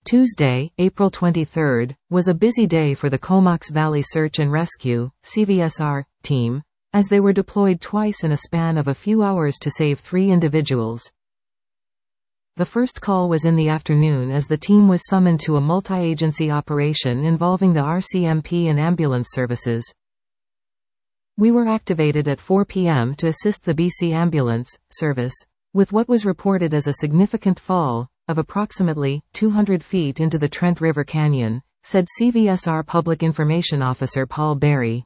Tuesday, April 23, was a busy day for the Comox Valley Search and Rescue (CVSR) team, as they were deployed twice in a span of a few hours to save 3 individuals. The first call was in the afternoon as the team was summoned to a multi-agency operation involving the RCMP and ambulance services. We were activated at 4 p.m. to assist the BC Ambulance Service with what was reported as a significant fall of approximately 200 feet into the Trent River Canyon, said CVSR Public Information Officer Paul Berry.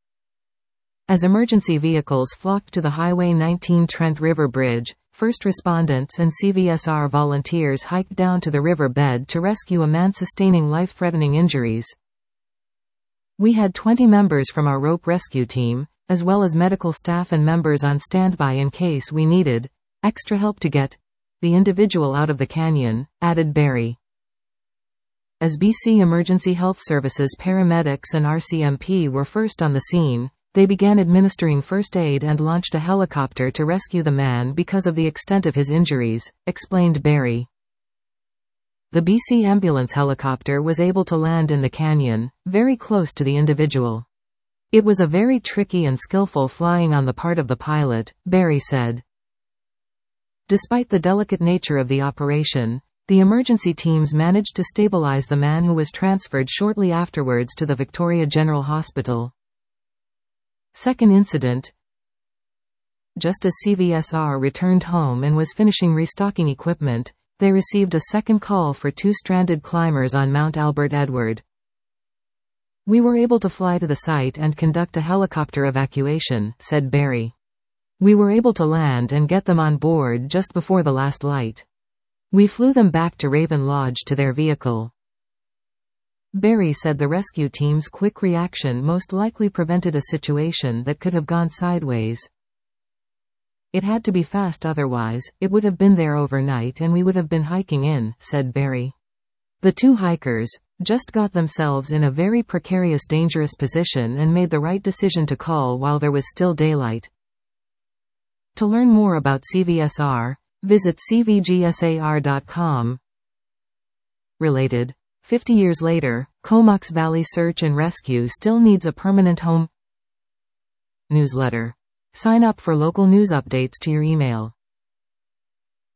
As emergency vehicles flocked to the Highway 19 Trent River Bridge, first respondents and CVSR volunteers hiked down to the river bed to rescue a man sustaining life-threatening injuries. We had 20 members from our rope rescue team, as well as medical staff and members on standby in case we needed extra help to get the individual out of the canyon, added Berry. As BC Emergency Health Services paramedics and RCMP were first on the scene, they began administering first aid and launched a helicopter to rescue the man because of the extent of his injuries, explained Berry. The BC ambulance helicopter was able to land in the canyon, very close to the individual. It was a very tricky and skillful flying on the part of the pilot, Berry said. Despite the delicate nature of the operation, the emergency teams managed to stabilize the man, who was transferred shortly afterwards to the Victoria General Hospital. Second incident. Just as CVSR returned home and was finishing restocking equipment, they received a second call for 2 stranded climbers on Mount Albert Edward. We were able to fly to the site and conduct a helicopter evacuation, said Berry. We were able to land and get them on board just before the last light. We flew them back to Raven Lodge to their vehicle. Berry said the rescue team's quick reaction most likely prevented a situation that could have gone sideways. It had to be fast, otherwise, it would have been there overnight and we would have been hiking in, said Berry. The 2 hikers just got themselves in a very precarious, dangerous position and made the right decision to call while there was still daylight. To learn more about CVSR, visit cvgsar.com. Related. 50 years later, Comox Valley Search and Rescue still needs a permanent home. Newsletter. Sign up for local news updates to your email.